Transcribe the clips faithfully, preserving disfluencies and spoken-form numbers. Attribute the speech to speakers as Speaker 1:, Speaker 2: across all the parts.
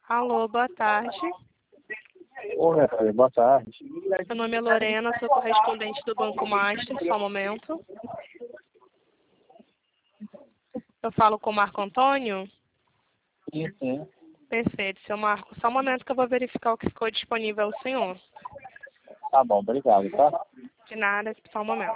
Speaker 1: Alô, boa tarde.
Speaker 2: Oi, minha filha, boa tarde.
Speaker 1: Meu nome é Lorena, sou correspondente do Banco Master, só um momento. Eu falo com o Marco Antônio?
Speaker 2: Sim, sim.
Speaker 1: Perfeito, seu Marco. Só um momento que eu vou verificar o que ficou disponível ao senhor.
Speaker 2: Tá bom, obrigado, tá?
Speaker 1: De nada, só um momento.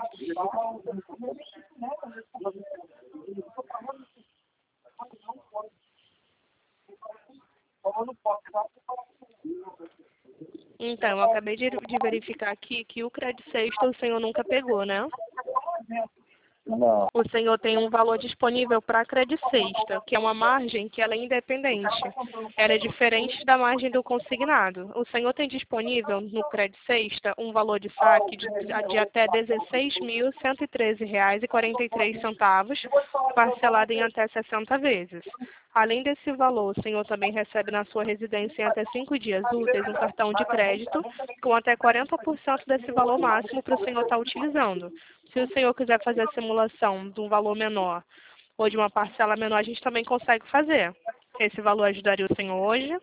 Speaker 1: Então, eu acabei de, de verificar aqui que o Credit Sexta o senhor nunca pegou, né?
Speaker 2: Não.
Speaker 1: O senhor tem um valor disponível para a Credit Sexta, que é uma margem que ela é independente. Ela é diferente da margem do consignado. O senhor tem disponível no Credit Sexta um valor de saque de, de até dezesseis mil cento e treze reais e quarenta e três centavos, parcelado em até sessenta vezes. Além desse valor, o senhor também recebe na sua residência em até cinco dias úteis um cartão de crédito com até quarenta por cento desse valor máximo para o senhor estar utilizando. Se o senhor quiser fazer a simulação de um valor menor ou de uma parcela menor, a gente também consegue fazer. Esse valor ajudaria o senhor hoje?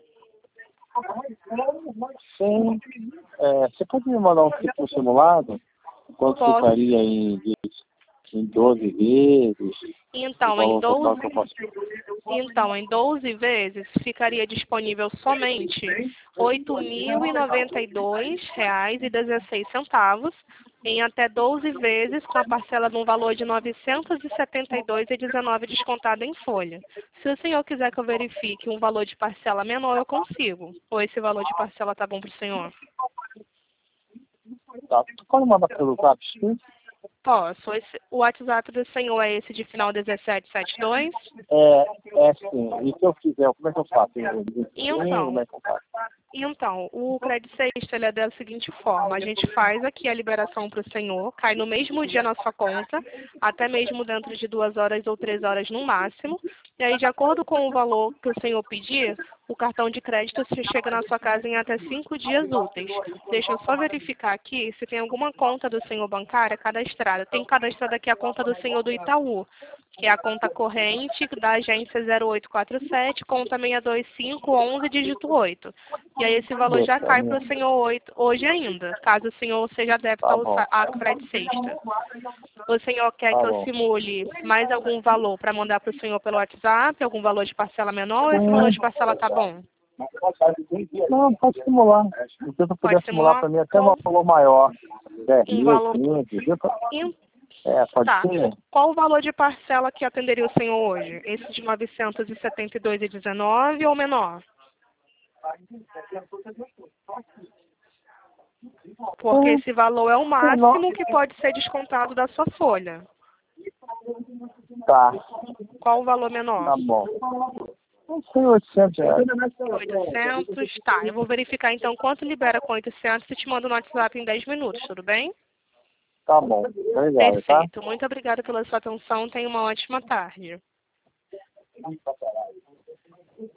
Speaker 2: Sim. É, você pode me mandar um ciclo simulado? Quanto
Speaker 1: Posso.
Speaker 2: ficaria em, em doze vezes?
Speaker 1: Então,
Speaker 2: O
Speaker 1: em
Speaker 2: valor total
Speaker 1: doze,
Speaker 2: que eu posso...
Speaker 1: então, em doze vezes ficaria disponível somente oito mil e noventa e dois reais e dezesseis centavos em até doze vezes com a parcela no valor de novecentos e setenta e dois reais e dezenove centavos descontado em folha. Se o senhor quiser que eu verifique um valor de parcela menor, eu consigo. Ou esse valor de parcela tá bom para o senhor?
Speaker 2: Tá. Pode mandar pelo zap, sim?
Speaker 1: Posso. Esse, o WhatsApp do senhor é esse de final dezessete setenta e dois?
Speaker 2: É, é sim. E se eu quiser, como é que eu faço? Eu,
Speaker 1: Então,
Speaker 2: como é que eu faço?
Speaker 1: Então, o Credit Sexta ele é da seguinte forma, a gente faz aqui a liberação para o senhor, cai no mesmo dia na sua conta, até mesmo dentro de duas horas ou três horas no máximo, e aí de acordo com o valor que o senhor pedir, o cartão de crédito se chega na sua casa em até cinco dias úteis. Deixa eu só verificar aqui se tem alguma conta do senhor bancária cadastrada. Tem cadastrada aqui a conta do senhor do Itaú, que é a conta corrente da agência zero oito quatro sete, conta seis dois cinco um um, dígito oito. E aí esse valor já cai para o senhor oito hoje ainda, caso o senhor seja adepto
Speaker 2: Tá
Speaker 1: ao
Speaker 2: bom.
Speaker 1: sa- à Credit Sexta. O senhor quer
Speaker 2: Tá
Speaker 1: que eu
Speaker 2: bom.
Speaker 1: simule mais algum valor para mandar para o senhor pelo WhatsApp, algum valor de parcela menor, ou esse valor
Speaker 2: Sim.
Speaker 1: de parcela tá bom?
Speaker 2: Não, pode simular. Se você
Speaker 1: Pode
Speaker 2: puder simular
Speaker 1: simular
Speaker 2: para mim até um
Speaker 1: qual
Speaker 2: valor maior. dez
Speaker 1: um
Speaker 2: mil,
Speaker 1: valor...
Speaker 2: quinze, viu?
Speaker 1: em-
Speaker 2: É, pode
Speaker 1: Tá.
Speaker 2: ser?
Speaker 1: Qual o valor de parcela que atenderia o senhor hoje? Esse de novecentos e setenta e dois reais e dezenove centavos ou menor? Porque esse valor é o máximo que pode ser descontado da sua folha.
Speaker 2: Tá,
Speaker 1: Qual o valor menor?
Speaker 2: tá bom. Não sei, oitocentos reais.
Speaker 1: oitocentos? Tá, eu vou verificar então quanto libera com oitocentos e te mando no WhatsApp em dez minutos, tudo bem?
Speaker 2: Tá bom, obrigado, tá?
Speaker 1: Perfeito. Muito obrigada pela sua atenção. Tenha uma ótima tarde.